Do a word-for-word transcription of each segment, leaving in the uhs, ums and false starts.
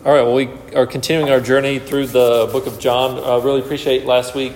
All right, well, we are continuing our journey through the book of John. I uh, really appreciate last week,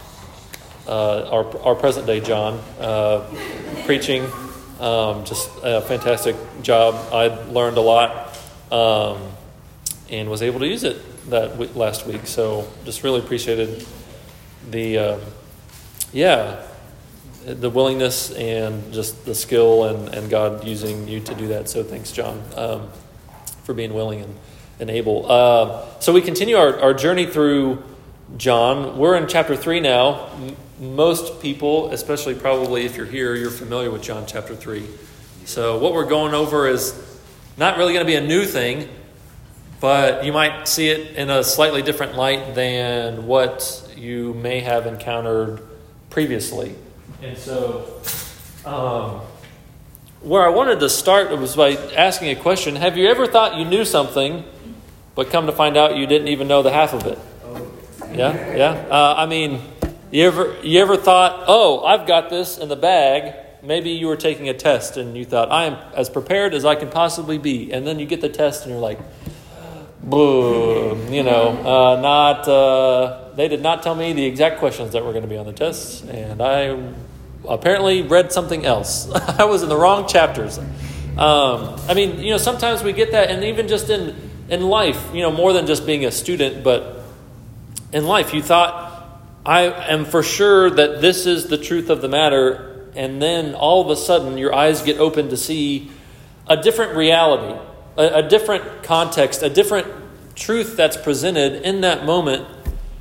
uh, our, our present-day John, uh, preaching. Um, just a fantastic job. I learned a lot um, and was able to use it that w- last week. So just really appreciated the, uh, yeah, the willingness and just the skill and, and God using you to do that. So thanks, John, um, for being willing and and able. Uh, so we continue our, our journey through John. We're in chapter three now. M- most people, especially probably if you're here, you're familiar with John chapter three. So what we're going over is not really going to be a new thing, but you might see it in a slightly different light than what you may have encountered previously. And so um, where I wanted to start was by asking a question. Have you ever thought you knew something, but come to find out you didn't even know the half of it? Yeah, yeah. Uh, I mean, you ever you ever thought, oh, I've got this in the bag. Maybe you were taking a test and you thought, I am as prepared as I can possibly be. And then you get the test and you're like, boom, you know, uh, not. Uh, they did not tell me the exact questions that were going to be on the test. And I apparently read something else. I was in the wrong chapters. Um, I mean, you know, sometimes we get that, and even just in In life, you know, more than just being a student, but in life, you thought, I am for sure that this is the truth of the matter, and then all of a sudden your eyes get open to see a different reality, a, a different context, a different truth that's presented in that moment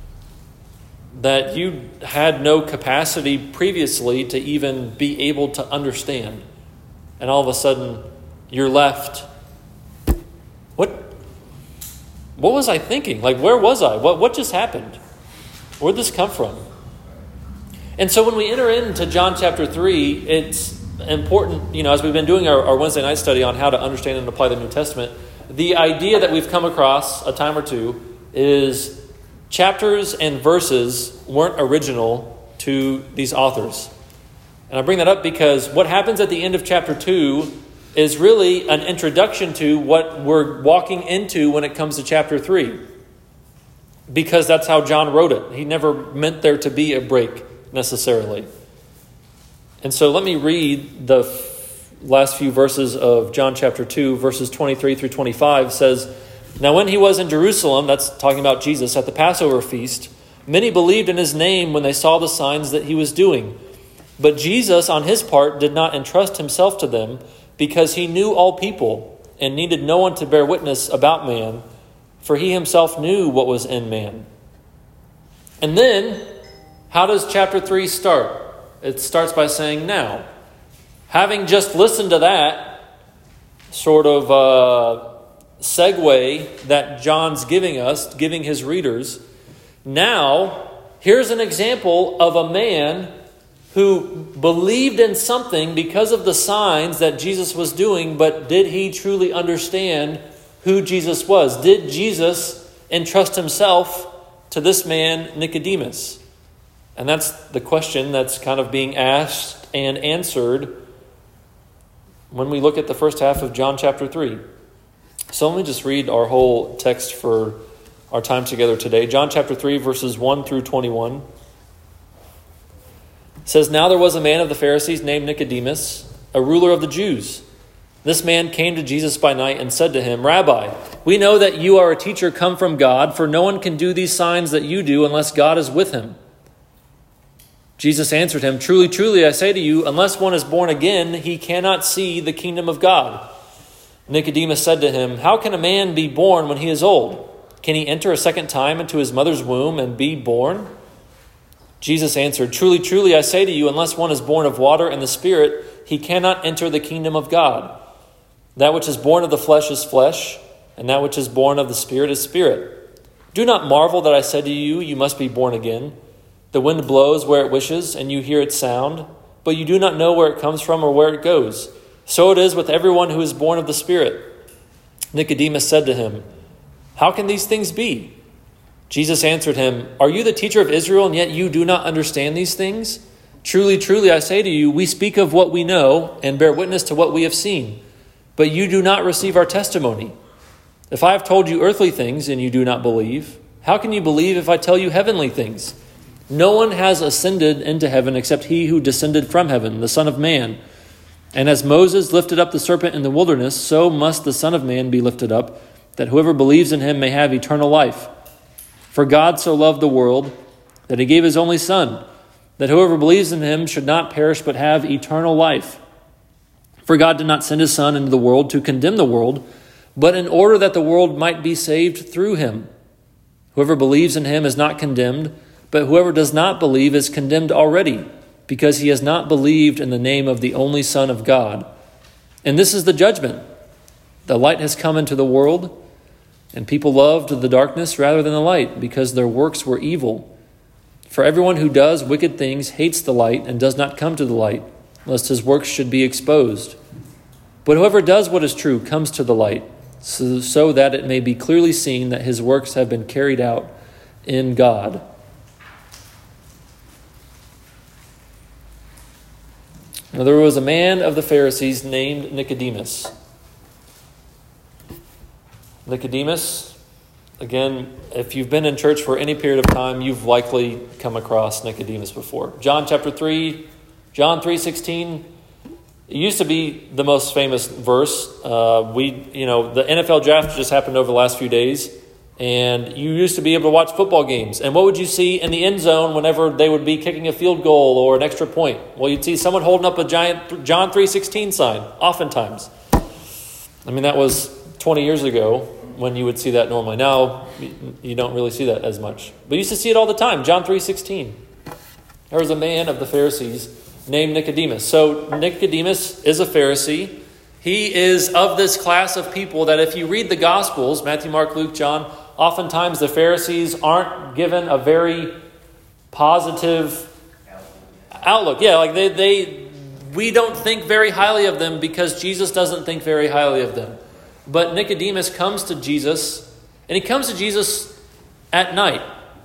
that you had no capacity previously to even be able to understand. And all of a sudden, you're left, what? What was I thinking? Like, where was I? What what just happened? Where'd this come from? And so when we enter into John chapter three, it's important, you know, as we've been doing our, our Wednesday night study on how to understand and apply the New Testament, the idea that we've come across a time or two is chapters and verses weren't original to these authors. And I bring that up because what happens at the end of chapter two is really an introduction to what we're walking into when it comes to chapter three. Because that's how John wrote it. He never meant there to be a break necessarily. And so let me read the f- last few verses of John chapter two, verses twenty-three through twenty-five. It says, "Now when he was in Jerusalem," that's talking about Jesus, "at the Passover feast, many believed in his name when they saw the signs that he was doing. But Jesus, on his part, did not entrust himself to them, because he knew all people and needed no one to bear witness about man, for he himself knew what was in man." And then, how does chapter three start? It starts by saying, "Now, having just listened to that sort of uh, segue that John's giving us, giving his readers, now here's an example of a man who believed in something because of the signs that Jesus was doing, but did he truly understand who Jesus was? Did Jesus entrust himself to this man, Nicodemus? And that's the question that's kind of being asked and answered when we look at the first half of John chapter three. So let me just read our whole text for our time together today. John chapter three, verses one through twenty-one. It says, "Now there was a man of the Pharisees named Nicodemus, a ruler of the Jews. This man came to Jesus by night and said to him, 'Rabbi, we know that you are a teacher come from God, for no one can do these signs that you do unless God is with him.' Jesus answered him, 'Truly, truly, I say to you, unless one is born again, he cannot see the kingdom of God.' Nicodemus said to him, 'How can a man be born when he is old? Can he enter a second time into his mother's womb and be born?' Jesus answered, 'Truly, truly, I say to you, unless one is born of water and the Spirit, he cannot enter the kingdom of God. That which is born of the flesh is flesh, and that which is born of the Spirit is spirit. Do not marvel that I said to you, you must be born again. The wind blows where it wishes, and you hear its sound, but you do not know where it comes from or where it goes. So it is with everyone who is born of the Spirit.' Nicodemus said to him, 'How can these things be?' Jesus answered him, 'Are you the teacher of Israel, and yet you do not understand these things? Truly, truly, I say to you, we speak of what we know and bear witness to what we have seen, but you do not receive our testimony. If I have told you earthly things and you do not believe, how can you believe if I tell you heavenly things? No one has ascended into heaven except he who descended from heaven, the Son of Man. And as Moses lifted up the serpent in the wilderness, so must the Son of Man be lifted up, that whoever believes in him may have eternal life. For God so loved the world that he gave his only Son, that whoever believes in him should not perish but have eternal life. For God did not send his Son into the world to condemn the world, but in order that the world might be saved through him. Whoever believes in him is not condemned, but whoever does not believe is condemned already, because he has not believed in the name of the only Son of God. And this is the judgment. The light has come into the world, and people loved the darkness rather than the light, because their works were evil. For everyone who does wicked things hates the light and does not come to the light, lest his works should be exposed. But whoever does what is true comes to the light, so, so that it may be clearly seen that his works have been carried out in God. Now there was a man of the Pharisees named Nicodemus. Nicodemus, again, if you've been in church for any period of time, you've likely come across Nicodemus before. John chapter three, John three sixteen. It used to be the most famous verse. Uh, we, you know, the N F L draft just happened over the last few days, and you used to be able to watch football games. And what would you see in the end zone whenever they would be kicking a field goal or an extra point? Well, you'd see someone holding up a giant John three sixteen sign, oftentimes. I mean, that was twenty years ago when you would see that normally. Now, you don't really see that as much. But you used to see it all the time, John three sixteen. There was a man of the Pharisees named Nicodemus. So Nicodemus is a Pharisee. He is of this class of people that if you read the Gospels, Matthew, Mark, Luke, John, oftentimes the Pharisees aren't given a very positive outlook. Yeah, like they, they, we don't think very highly of them because Jesus doesn't think very highly of them. But Nicodemus comes to Jesus, and he comes to Jesus at night.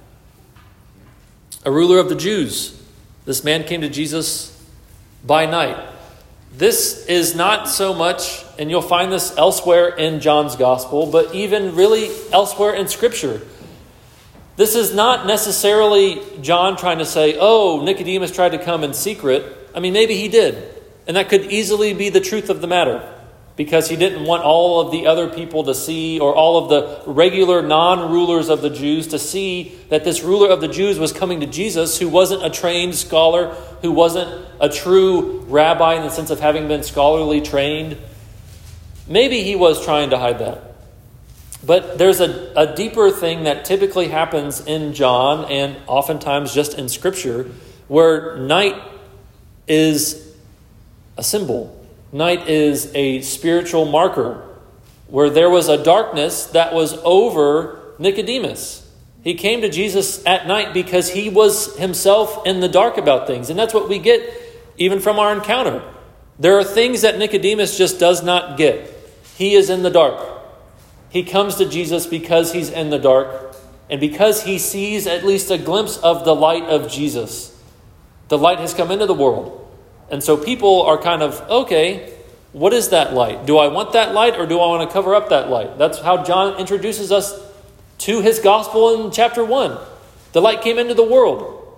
A ruler of the Jews. This man came to Jesus by night. This is not so much, and you'll find this elsewhere in John's gospel, but even really elsewhere in Scripture. This is not necessarily John trying to say, oh, Nicodemus tried to come in secret. I mean, maybe he did. And that could easily be the truth of the matter, because he didn't want all of the other people to see, or all of the regular non-rulers of the Jews to see that this ruler of the Jews was coming to Jesus, who wasn't a trained scholar, who wasn't a true rabbi in the sense of having been scholarly trained. Maybe he was trying to hide that. But there's a, a deeper thing that typically happens in John, and oftentimes just in Scripture, where night is a symbol. Night is a spiritual marker, where there was a darkness that was over Nicodemus. He came to Jesus at night because he was himself in the dark about things. And that's what we get even from our encounter. There are things that Nicodemus just does not get. He is in the dark. He comes to Jesus because he's in the dark, and because he sees at least a glimpse of the light of Jesus. The light has come into the world. And so people are kind of, okay, what is that light? Do I want that light, or do I want to cover up that light? That's how John introduces us to his gospel in chapter one. The light came into the world.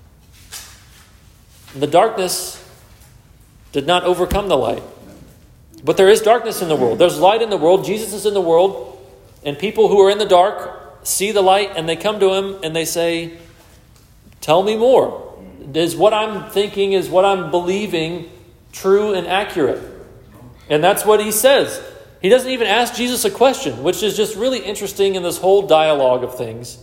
The darkness did not overcome the light. But there is darkness in the world. There's light in the world. Jesus is in the world. And people who are in the dark see the light, and they come to him and they say, tell me more. Is what I'm thinking, is what I'm believing true and accurate? And that's what he says. He doesn't even ask Jesus a question, which is just really interesting in this whole dialogue of things.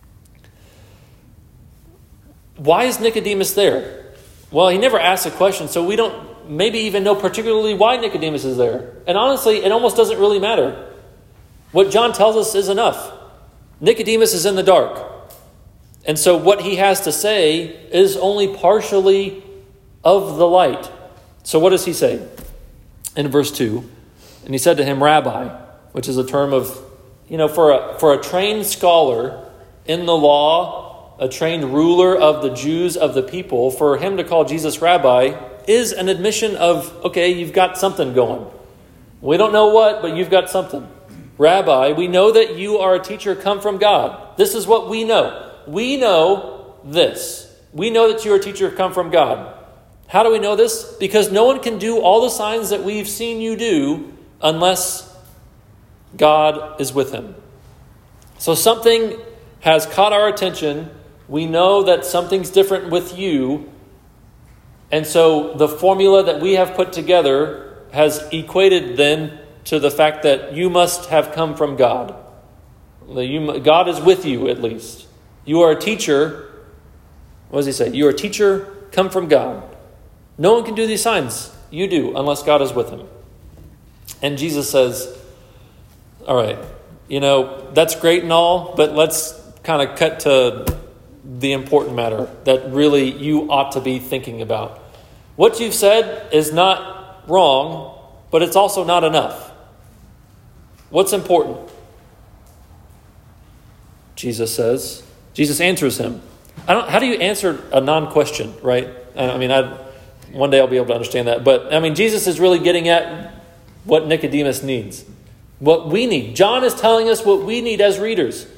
Why is Nicodemus there? Well, he never asks a question, so we don't maybe even know particularly why Nicodemus is there. And honestly, it almost doesn't really matter. What John tells us is enough. Nicodemus is in the dark. And so what he has to say is only partially of the light. So what does he say? In verse two, and he said to him, Rabbi, which is a term of, you know, for a, for a trained scholar in the law, a trained ruler of the Jews, of the people, for him to call Jesus Rabbi is an admission of, okay, you've got something going. We don't know what, but you've got something. Rabbi, we know that you are a teacher come from God. This is what we know. We know this. We know that you are a teacher come from God. How do we know this? Because no one can do all the signs that we've seen you do unless God is with him. So something has caught our attention. We know that something's different with you. And so the formula that we have put together has equated then to the fact that you must have come from God. God is with you, at least. You are a teacher. What does he say? You are a teacher come from God. No one can do these signs. You do, unless God is with him. And Jesus says, all right, you know, that's great and all, but let's kind of cut to the important matter that really you ought to be thinking about. What you've said is not wrong, but it's also not enough. What's important? Jesus says. Jesus answers him. I don't. How do you answer a non-question, right? I mean, I, one day I'll be able to understand that. But, I mean, Jesus is really getting at what Nicodemus needs. What we need. John is telling us what we need as readers.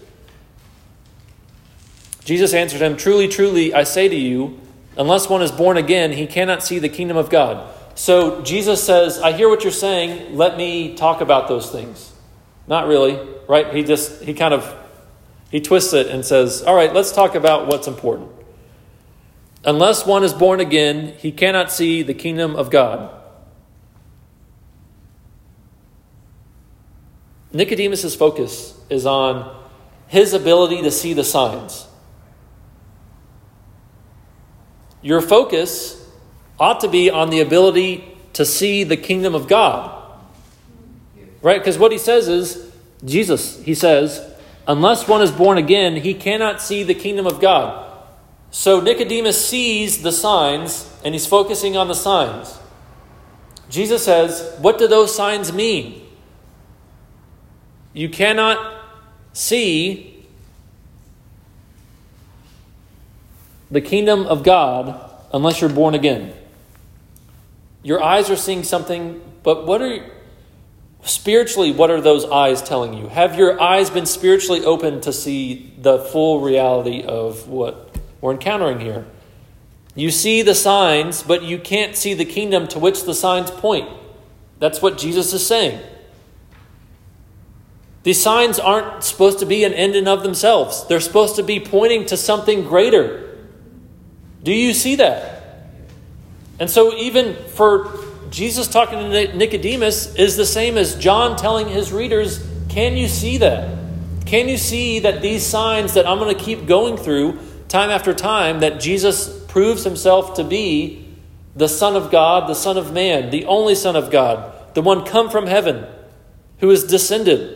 Jesus answered him, truly, truly, I say to you, unless one is born again, he cannot see the kingdom of God. So Jesus says, I hear what you're saying. Let me talk about those things. Not really, right? He just, he kind of, he twists it and says, all right, let's talk about what's important. Unless one is born again, he cannot see the kingdom of God. Nicodemus' focus is on his ability to see the signs. Your focus ought to be on the ability to see the kingdom of God. Right? Because what he says is, Jesus, he says, unless one is born again, he cannot see the kingdom of God. So Nicodemus sees the signs, and he's focusing on the signs. Jesus says, what do those signs mean? You cannot see the kingdom of God unless you're born again. Your eyes are seeing something, but what are spiritually, what are those eyes telling you? Have your eyes been spiritually open to see the full reality of what we're encountering here? You see the signs, but you can't see the kingdom to which the signs point. That's what Jesus is saying. These signs aren't supposed to be an end in of themselves. They're supposed to be pointing to something greater. Do you see that? And so even for Jesus talking to Nicodemus is the same as John telling his readers, can you see that? Can you see that these signs that I'm going to keep going through time after time, that Jesus proves himself to be the Son of God, the Son of Man, the only Son of God, the one come from heaven, who is descended?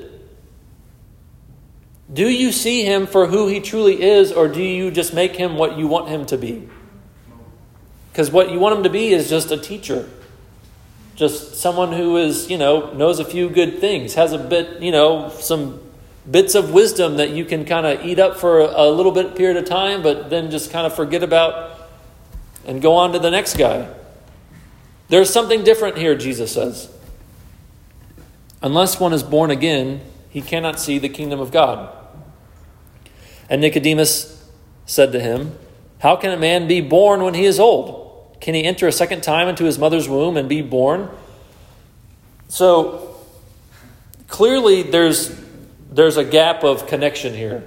Do you see him for who he truly is, or do you just make him what you want him to be? Because what you want him to be is just a teacher. Just someone who is, you know, knows a few good things, has a bit, you know, some bits of wisdom that you can kind of eat up for a, a little bit period of time, but then just kind of forget about and go on to the next guy. There's something different here, Jesus says. Unless one is born again, he cannot see the kingdom of God. And Nicodemus said to him, how can a man be born when he is old? Can he enter a second time into his mother's womb and be born? So clearly there's there's a gap of connection here.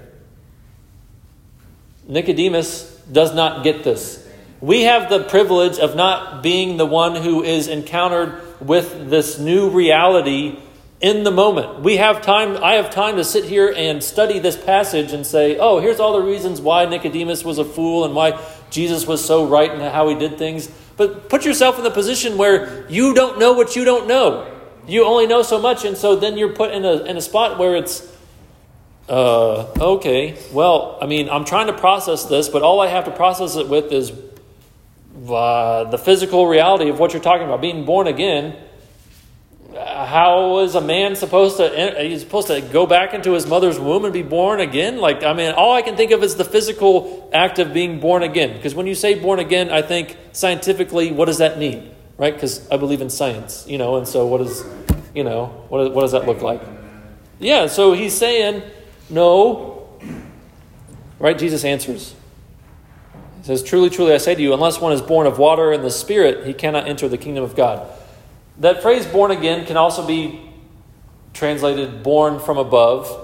Nicodemus does not get this. We have the privilege of not being the one who is encountered with this new reality in the moment. We have time, I have time to sit here and study this passage and say, oh, here's all the reasons why Nicodemus was a fool and why Jesus was so right in how he did things. But put yourself in the position where you don't know what you don't know. You only know so much, and so then you're put in a in a spot where it's, uh, okay, well, I mean, I'm trying to process this, but all I have to process it with is uh, the physical reality of what you're talking about, being born again. How is a man supposed to, he's supposed to go back into his mother's womb and be born again? Like, I mean, all I can think of is the physical act of being born again. Because when you say born again, I think scientifically, what does that mean? Right? Because I believe in science, you know, and so what is, you know, what, what does that look like? Yeah, so he's saying, no. Right? Jesus answers. He says, truly, truly, I say to you, unless one is born of water and the Spirit, he cannot enter the kingdom of God. That phrase born again can also be translated born from above.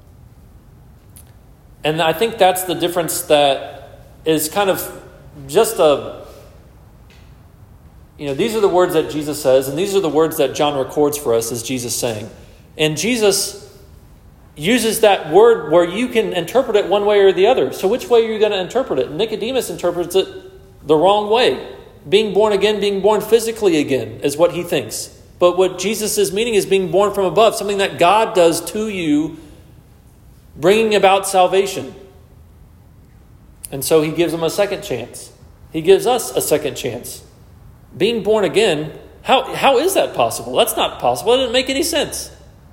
And I think that's the difference that is kind of just a, you know, these are the words that Jesus says, and these are the words that John records for us as Jesus saying. And Jesus uses that word where you can interpret it one way or the other. So which way are you going to interpret it? Nicodemus interprets it the wrong way. Being born again, being born physically again is what he thinks. But what Jesus is meaning is being born from above, something that God does to you, bringing about salvation. And so he gives them a second chance. He gives us a second chance. Being born again, how, how is that possible? That's not possible. It doesn't make any sense.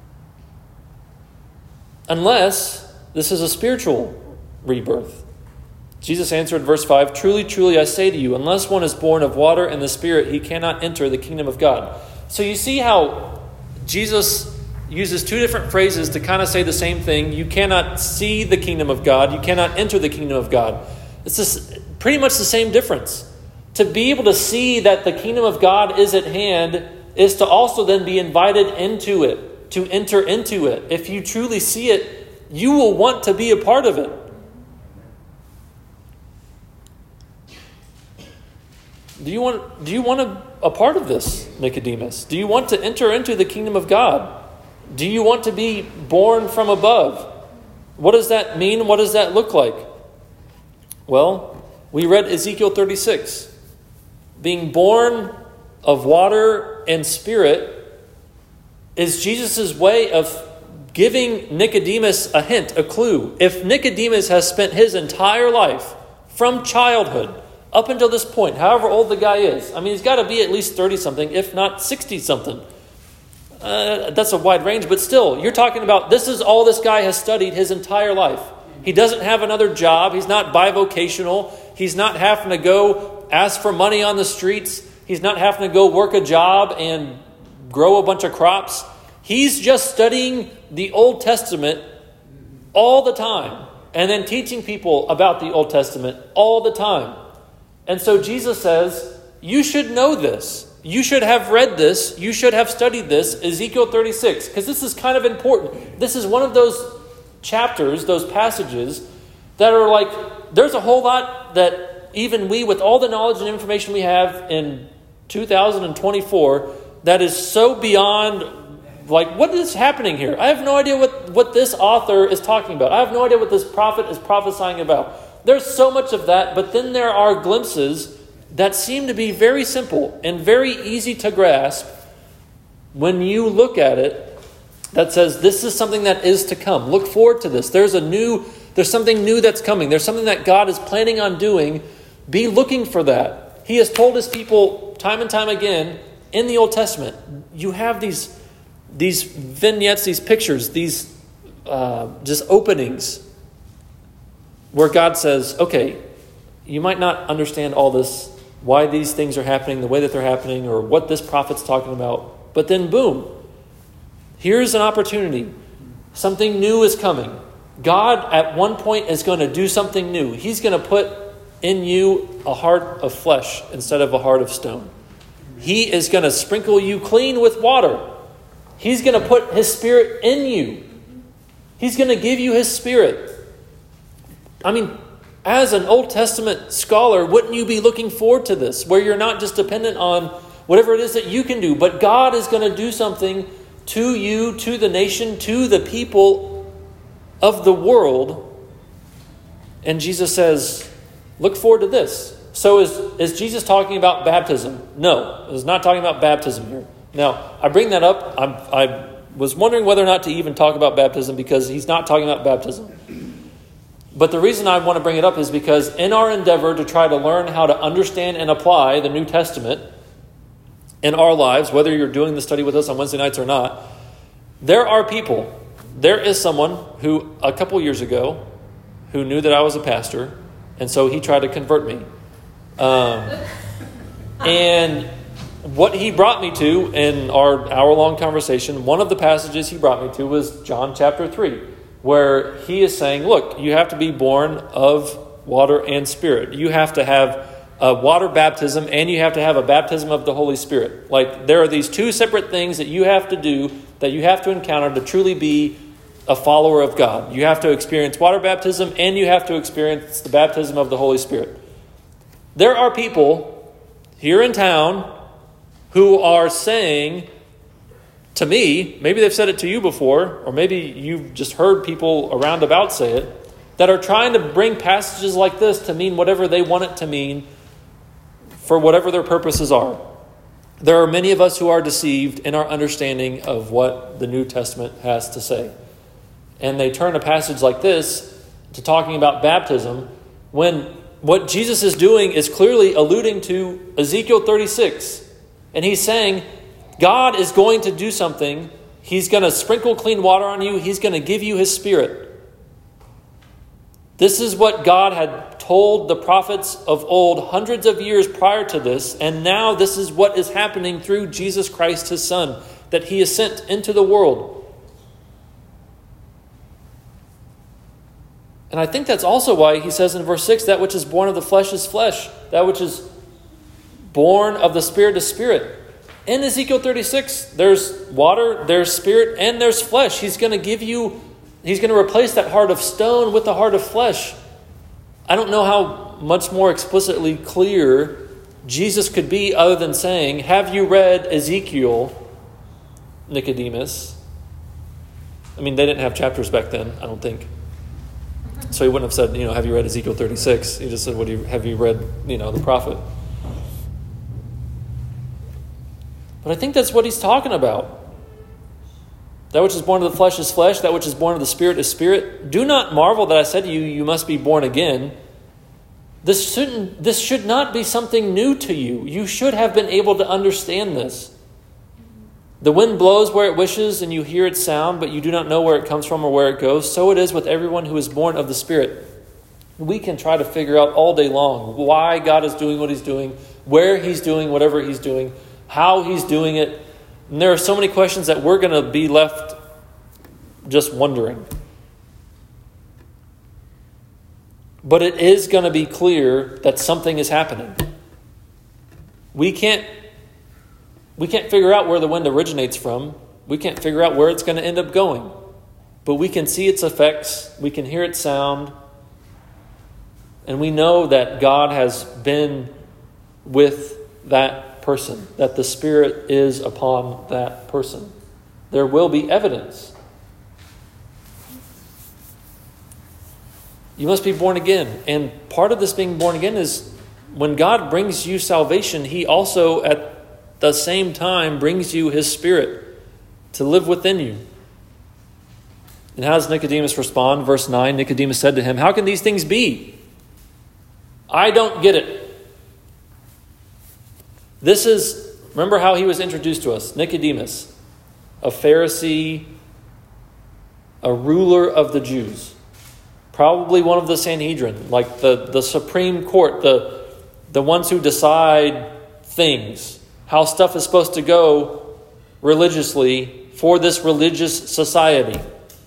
Unless this is a spiritual rebirth. Jesus answered, verse five, truly, truly, I say to you, unless one is born of water and the Spirit, he cannot enter the kingdom of God. So you see how Jesus uses two different phrases to kind of say the same thing. You cannot see the kingdom of God. You cannot enter the kingdom of God. It's just pretty much the same difference. To be able to see that the kingdom of God is at hand is to also then be invited into it, to enter into it. If you truly see it, you will want to be a part of it. Do you want, do you want a, a part of this, Nicodemus? Do you want to enter into the kingdom of God? Do you want to be born from above? What does that mean? What does that look like? Well, we read Ezekiel thirty-six. Being born of water and Spirit is Jesus' way of giving Nicodemus a hint, a clue. If Nicodemus has spent his entire life from childhood up until this point, however old the guy is, I mean, he's got to be at least thirty-something, if not sixty-something. Uh, that's a wide range, but still, you're talking about this is all this guy has studied his entire life. He doesn't have another job. He's not bivocational. He's not having to go ask for money on the streets. He's not having to go work a job and grow a bunch of crops. He's just studying the Old Testament all the time and then teaching people about the Old Testament all the time. And so Jesus says, you should know this. You should have read this. You should have studied this, Ezekiel thirty-six, because this is kind of important. This is one of those chapters, those passages that are like, there's a whole lot that even we, with all the knowledge and information we have in two thousand twenty-four, that is so beyond, like, what is happening here? I have no idea what, what this author is talking about. I have no idea what this prophet is prophesying about. There's so much of that, but then there are glimpses that seem to be very simple and very easy to grasp when you look at it, that says this is something that is to come. Look forward to this. There's a new, there's something new that's coming. There's something that God is planning on doing. Be looking for that. He has told his people time and time again in the Old Testament, you have these, these vignettes, these pictures, these uh, just openings where God says, okay, you might not understand all this, why these things are happening the way that they're happening, or what this prophet's talking about. But then boom, here's an opportunity. Something new is coming. God at one point is going to do something new. He's going to put in you a heart of flesh instead of a heart of stone. He is going to sprinkle you clean with water. He's going to put his Spirit in you. He's going to give you his Spirit. I mean, as an Old Testament scholar, wouldn't you be looking forward to this, where you're not just dependent on whatever it is that you can do, but God is going to do something to you, to the nation, to the people of the world. And Jesus says, look forward to this. So is, is Jesus talking about baptism? No, he's not talking about baptism here. Now, I bring that up. I'm, I was wondering whether or not to even talk about baptism, because he's not talking about baptism. But the reason I want to bring it up is because in our endeavor to try to learn how to understand and apply the New Testament in our lives, whether you're doing the study with us on Wednesday nights or not, there are people, there is someone who a couple years ago who knew that I was a pastor, and so he tried to convert me. Um, and what he brought me to in our hour-long conversation, one of the passages he brought me to was John chapter three, where he is saying, look, you have to be born of water and Spirit. You have to have a water baptism and you have to have a baptism of the Holy Spirit. Like, there are these two separate things that you have to do, that you have to encounter to truly be a follower of God. You have to experience water baptism and you have to experience the baptism of the Holy Spirit. There are people here in town who are saying to me, maybe they've said it to you before, or maybe you've just heard people around about say it, that are trying to bring passages like this to mean whatever they want it to mean for whatever their purposes are. There are many of us who are deceived in our understanding of what the New Testament has to say. And they turn a passage like this to talking about baptism when what Jesus is doing is clearly alluding to Ezekiel thirty-six. And he's saying, God is going to do something. He's going to sprinkle clean water on you. He's going to give you his Spirit. This is what God had told the prophets of old hundreds of years prior to this. And now this is what is happening through Jesus Christ, his Son, that he is sent into the world. And I think that's also why he says in verse six, that which is born of the flesh is flesh. That which is born of the Spirit is spirit. In Ezekiel thirty-six, there's water, there's spirit, and there's flesh. He's going to give you, he's going to replace that heart of stone with the heart of flesh. I don't know how much more explicitly clear Jesus could be other than saying, have you read Ezekiel, Nicodemus? I mean, they didn't have chapters back then, I don't think. So he wouldn't have said, you know, have you read Ezekiel thirty-six? He just said, what do you, have you read, you know, the prophet? But I think that's what he's talking about. That which is born of the flesh is flesh. That which is born of the Spirit is spirit. Do not marvel that I said to you, you must be born again. This shouldn't, this should not be something new to you. You should have been able to understand this. The wind blows where it wishes, and you hear its sound, but you do not know where it comes from or where it goes. So it is with everyone who is born of the Spirit. We can try to figure out all day long why God is doing what he's doing, where he's doing whatever he's doing, how he's doing it. And there are so many questions that we're going to be left just wondering. But it is going to be clear that something is happening. We can't We can't figure out where the wind originates from. We can't figure out where it's going to end up going. But we can see its effects. We can hear its sound. And we know that God has been with that person, that the Spirit is upon that person. There will be evidence. You must be born again. And part of this being born again is when God brings you salvation, he also at the same time brings you his Spirit to live within you. And how does Nicodemus respond? Verse nine, Nicodemus said to him, how can these things be? I don't get it. This is, remember how he was introduced to us. Nicodemus, a Pharisee, a ruler of the Jews. Probably one of the Sanhedrin, like the, the Supreme Court, the, the ones who decide things. How stuff is supposed to go religiously for this religious society.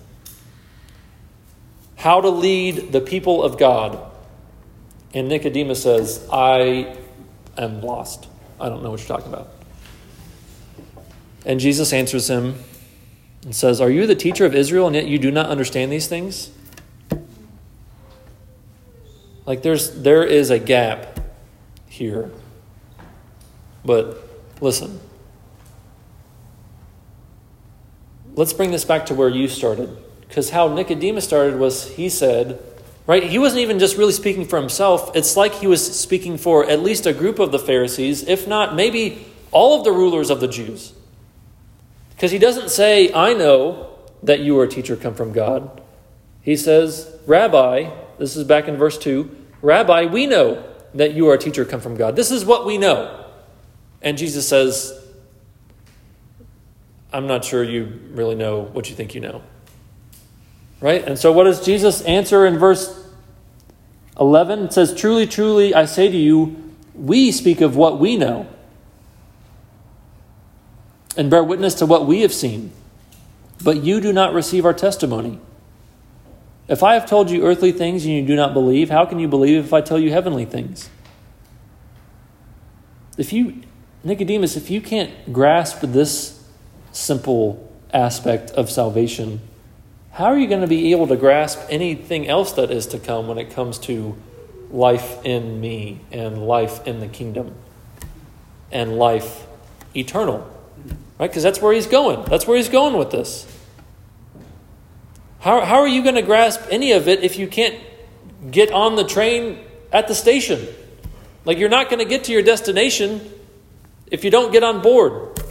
How to lead the people of God. And Nicodemus says, I am lost. I don't know what you're talking about. And Jesus answers him and says, are you the teacher of Israel and yet you do not understand these things? Like there's there is a gap here. But listen, let's bring this back to where you started. Because how Nicodemus started was he said, right, he wasn't even just really speaking for himself. It's like he was speaking for at least a group of the Pharisees, if not maybe all of the rulers of the Jews. Because he doesn't say, I know that you are a teacher come from God. He says, Rabbi, this is back in verse two, Rabbi, we know that you are a teacher come from God. This is what we know. And Jesus says, I'm not sure you really know what you think you know. Right? And so what does Jesus answer in verse eleven? It says, truly, truly, I say to you, we speak of what we know. and bear witness to what we have seen, but you do not receive our testimony. If I have told you earthly things and you do not believe, how can you believe if I tell you heavenly things? If you, Nicodemus, if you can't grasp this simple aspect of salvation, how are you going to be able to grasp anything else that is to come when it comes to life in me and life in the kingdom and life eternal? Right? Because that's where he's going. That's where he's going with this. How, how are you going to grasp any of it if you can't get on the train at the station? Like, you're not going to get to your destination if you don't get on board.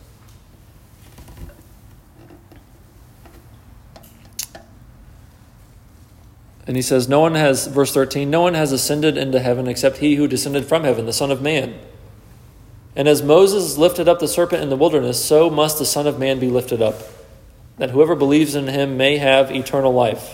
And he says, no one has, verse thirteen, no one has ascended into heaven except he who descended from heaven, the Son of Man. And as Moses lifted up the serpent in the wilderness, so must the Son of Man be lifted up, that whoever believes in him may have eternal life.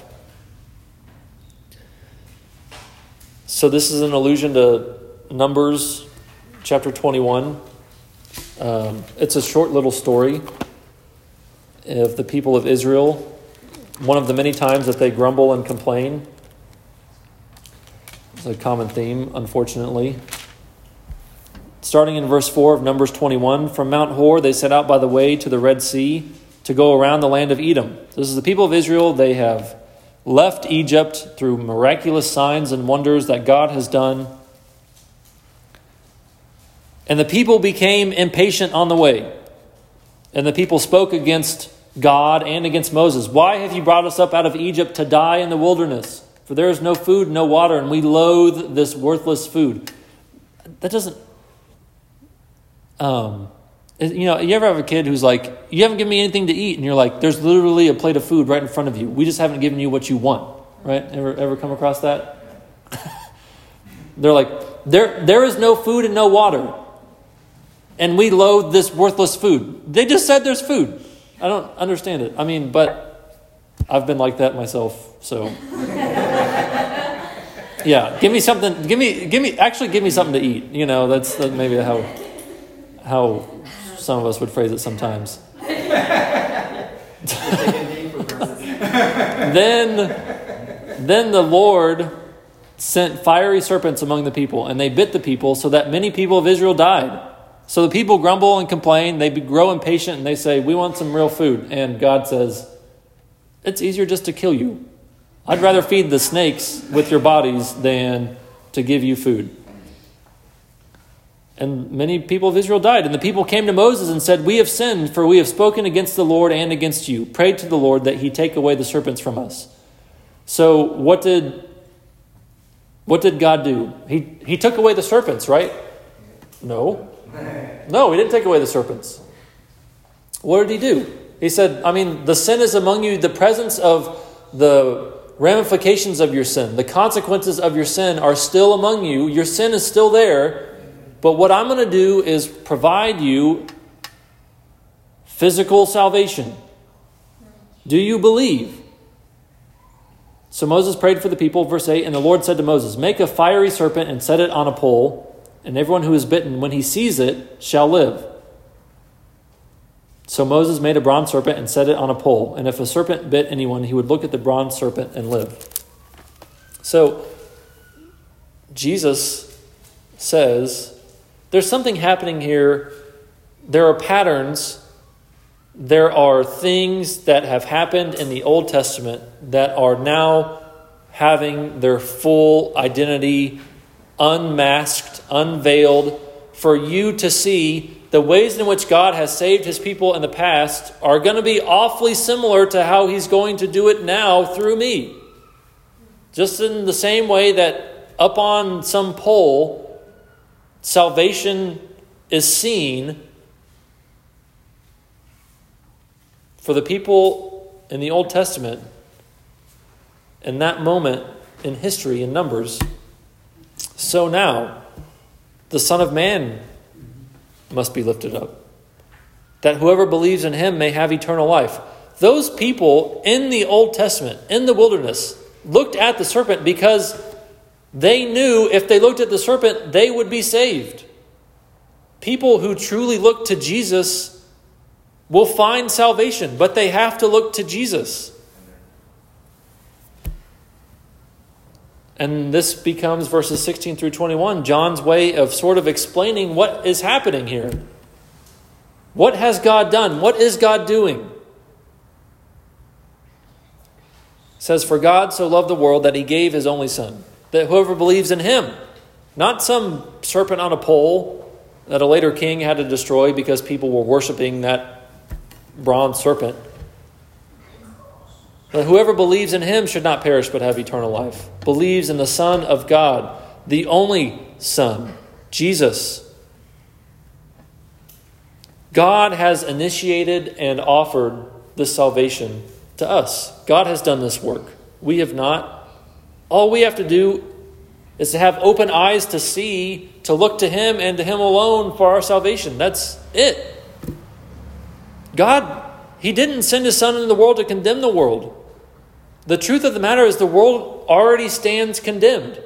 So this is an allusion to Numbers chapter twenty-one. Um, it's a short little story of the people of Israel. One of the many times that they grumble and complain. It's a common theme, unfortunately. Starting in verse four of Numbers twenty-one, from Mount Hor they set out by the way to the Red Sea to go around the land of Edom. This is the people of Israel. They have left Egypt through miraculous signs and wonders that God has done. And the people became impatient on the way. And the people spoke against God and against Moses. Why have you brought us up out of Egypt to die in the wilderness? For there is no food, no water, and we loathe this worthless food. That doesn't... Um, you know, you ever have a kid who's like, you haven't given me anything to eat, and you're like, there's literally a plate of food right in front of you. We just haven't given you what you want, right? Ever ever come across that? They're like, there there is no food and no water, and we loathe this worthless food. They just said there's food. I don't understand it. I mean, but I've been like that myself, so yeah. Give me something. Give me give me actually give me something to eat. You know, that's, that's maybe how how. Some of us would phrase it sometimes. then, then the Lord sent fiery serpents among the people, and they bit the people, so that many people of Israel died. So the people grumble and complain. They grow impatient, and they say, we want some real food. And God says, it's easier just to kill you. I'd rather feed the snakes with your bodies than to give you food. And many people of Israel died. And the people came to Moses and said, we have sinned, for we have spoken against the Lord and against you. Prayed to the Lord that he take away the serpents from us. So what did what did God do? He he took away the serpents, right? No. No, he didn't take away the serpents. What did he do? He said, I mean, the sin is among you, the presence of the ramifications of your sin, the consequences of your sin are still among you. Your sin is still there. But what I'm going to do is provide you physical salvation. Do you believe? So Moses prayed for the people, verse eight, and the Lord said to Moses, make a fiery serpent and set it on a pole, and everyone who is bitten, when he sees it, shall live. So Moses made a bronze serpent and set it on a pole, and if a serpent bit anyone, he would look at the bronze serpent and live. So Jesus says, there's something happening here. There are patterns. There are things that have happened in the Old Testament that are now having their full identity unmasked, unveiled, for you to see the ways in which God has saved his people in the past are going to be awfully similar to how he's going to do it now through me. Just in the same way that up on some pole, salvation is seen for the people in the Old Testament in that moment in history in Numbers. So now the Son of Man must be lifted up, that whoever believes in him may have eternal life. Those people in the Old Testament, in the wilderness, looked at the serpent because they knew if they looked at the serpent, they would be saved. People who truly look to Jesus will find salvation, but they have to look to Jesus. And this becomes verses sixteen through twenty-one, John's way of sort of explaining what is happening here. What has God done? What is God doing? It says, "For God so loved the world that he gave his only Son, that whoever believes in him," not some serpent on a pole that a later king had to destroy because people were worshiping that bronze serpent. "That whoever believes in him should not perish but have eternal life." Believes in the Son of God, the only Son, Jesus. God has initiated and offered this salvation to us. God has done this work. We have not. All we have to do is to have open eyes to see, to look to him and to him alone for our salvation. That's it. God, he didn't send his Son into the world to condemn the world. The truth of the matter is the world already stands condemned.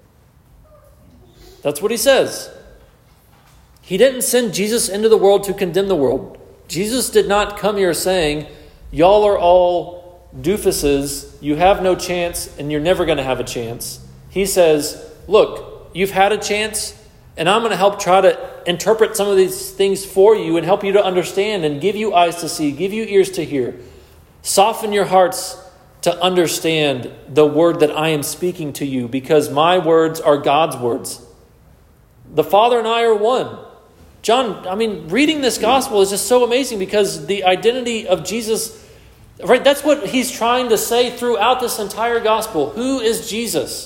That's what he says. He didn't send Jesus into the world to condemn the world. Jesus did not come here saying, y'all are all doofuses, you have no chance, and you're never going to have a chance. He says, look, you've had a chance, and I'm going to help try to interpret some of these things for you and help you to understand and give you eyes to see, give you ears to hear. Soften your hearts to understand the word that I am speaking to you, because my words are God's words. The Father and I are one. John, I mean, reading this gospel is just so amazing because the identity of Jesus, right? That's what he's trying to say throughout this entire gospel. Who is Jesus?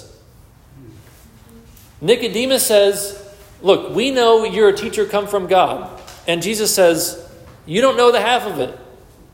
Nicodemus says, look, we know you're a teacher come from God. And Jesus says, you don't know the half of it.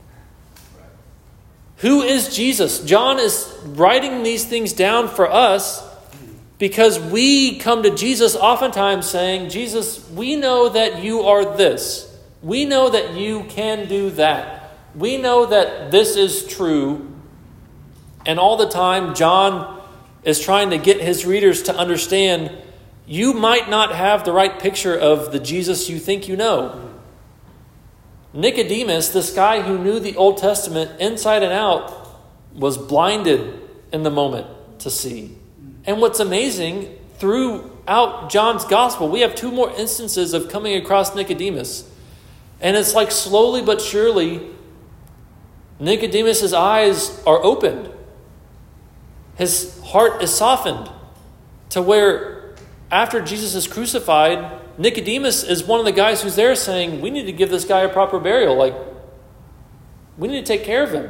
Who is Jesus? John is writing these things down for us because we come to Jesus oftentimes saying, Jesus, we know that you are this. We know that you can do that. We know that this is true. And all the time, John is trying to get his readers to understand, you might not have the right picture of the Jesus you think you know. Nicodemus, this guy who knew the Old Testament inside and out, was blinded in the moment to see. And what's amazing, throughout John's gospel, we have two more instances of coming across Nicodemus. And it's like slowly but surely, Nicodemus' eyes are opened. His heart is softened to where after Jesus is crucified, Nicodemus is one of the guys who's there saying, we need to give this guy a proper burial. Like, we need to take care of him.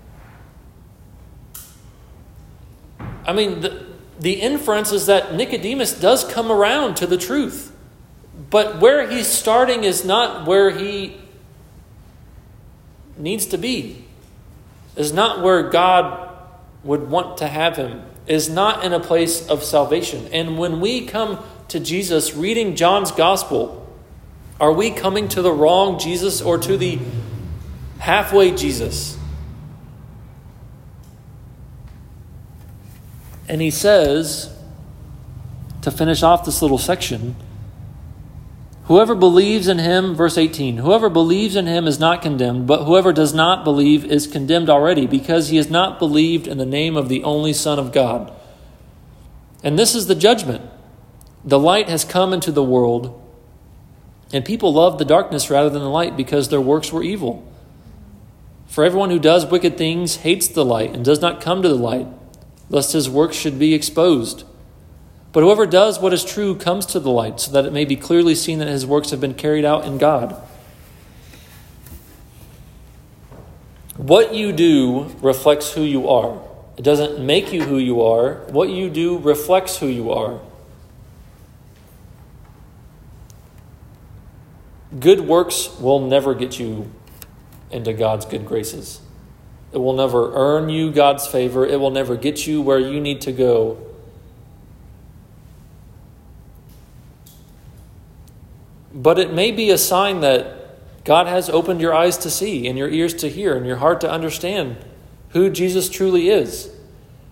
I mean, the, the inference is that Nicodemus does come around to the truth. But where he's starting is not where he needs to be. Is not where God would want to have him. Is not in a place of salvation. And when we come to Jesus reading John's gospel, are we coming to the wrong Jesus or to the halfway Jesus? And he says, to finish off this little section, whoever believes in him, verse eighteen, whoever believes in him is not condemned, but whoever does not believe is condemned already, because he has not believed in the name of the only Son of God. And this is the judgment. The light has come into the world, and people love the darkness rather than the light because their works were evil. For everyone who does wicked things hates the light and does not come to the light, lest his works should be exposed. But whoever does what is true comes to the light, so that it may be clearly seen that his works have been carried out in God. What you do reflects who you are. It doesn't make you who you are. What you do reflects who you are. Good works will never get you into God's good graces. It will never earn you God's favor. It will never get you where you need to go. But it may be a sign that God has opened your eyes to see and your ears to hear and your heart to understand who Jesus truly is.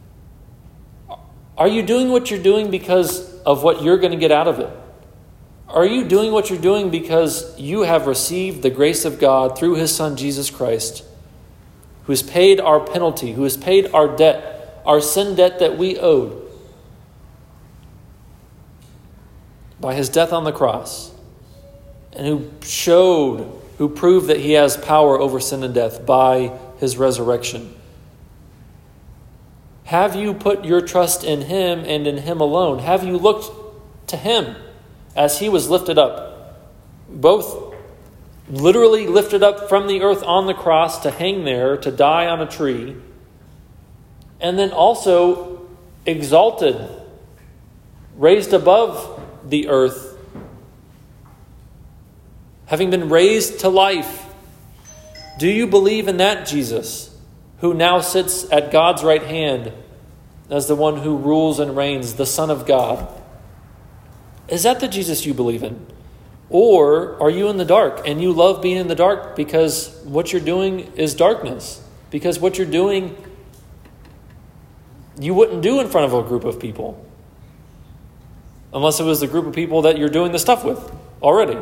Are you doing what you're doing because of what you're going to get out of it? are you doing what you're doing because you have received the grace of God through his Son, Jesus Christ, who has paid our penalty, who has paid our debt, our sin debt that we owed by his death on the cross, and who showed, who proved that he has power over sin and death by his resurrection? Have you put your trust in him and in him alone? Have you looked to him as he was lifted up, both literally lifted up from the earth on the cross to hang there, to die on a tree, and then also exalted, raised above the earth, having been raised to life? Do you believe in that Jesus, who now sits at God's right hand as the one who rules and reigns, the Son of God? Is that the Jesus you believe in? Or are you in the dark and you love being in the dark because what you're doing is darkness? Because what you're doing you wouldn't do in front of a group of people. Unless it was the group of people that you're doing the stuff with already.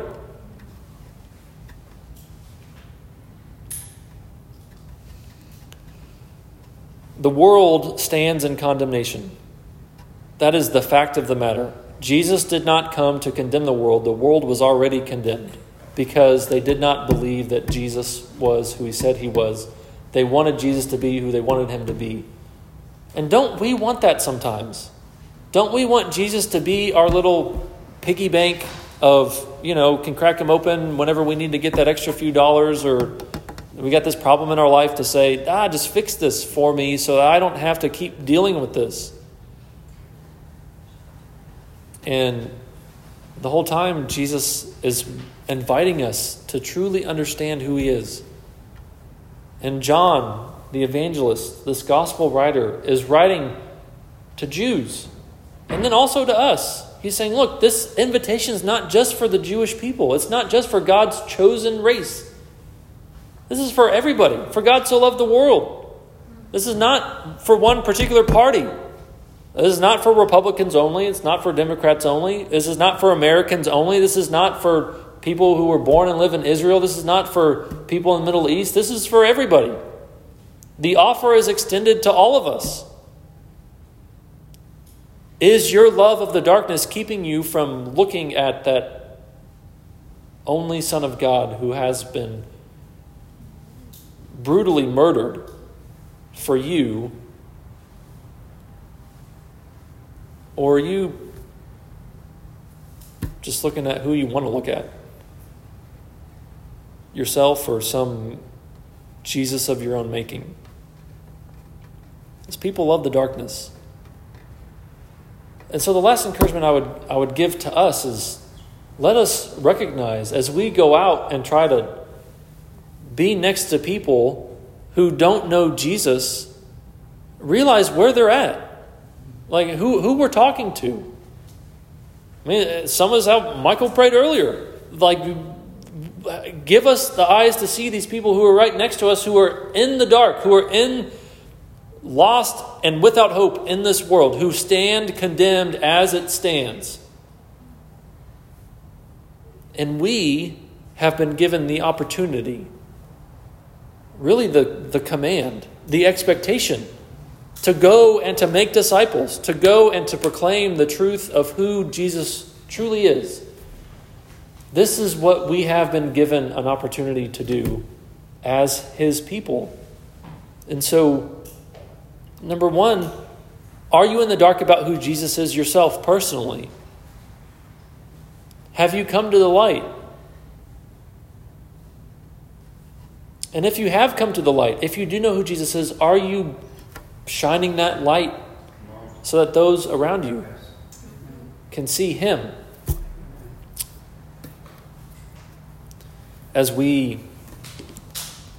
The world stands in condemnation. That is the fact of the matter. Jesus did not come to condemn the world. The world was already condemned because they did not believe that Jesus was who he said he was. They wanted Jesus to be who they wanted him to be. And don't we want that sometimes? Don't we want Jesus to be our little piggy bank of, you know, can crack him open whenever we need to get that extra few dollars, or we got this problem in our life to say, ah, just fix this for me so that I don't have to keep dealing with this. And the whole time, Jesus is inviting us to truly understand who he is. And John, the evangelist, this gospel writer, is writing to Jews and then also to us. He's saying, look, this invitation is not just for the Jewish people. It's not just for God's chosen race. This is for everybody. For God so loved the world. This is not for one particular party. This is not for Republicans only. It's not for Democrats only. This is not for Americans only. This is not for people who were born and live in Israel. This is not for people in the Middle East. This is for everybody. The offer is extended to all of us. Is your love of the darkness keeping you from looking at that only Son of God who has been brutally murdered for you? Or are you just looking at who you want to look at? Yourself or some Jesus of your own making? Because people love the darkness. And so the last encouragement I would I would give to us is, let us recognize as we go out and try to be next to people who don't know Jesus, realize where they're at. Like who, who we're talking to. I mean, some of us, how Michael prayed earlier. Like, give us the eyes to see these people who are right next to us, who are in the dark, who are in lost and without hope in this world, who stand condemned as it stands. And we have been given the opportunity, really the, the command, the expectation, to go and to make disciples, to go and to proclaim the truth of who Jesus truly is. This is what we have been given an opportunity to do as his people. And so, number one, are you in the dark about who Jesus is yourself personally? Have you come to the light? And if you have come to the light, if you do know who Jesus is, are you shining that light so that those around you can see him? As we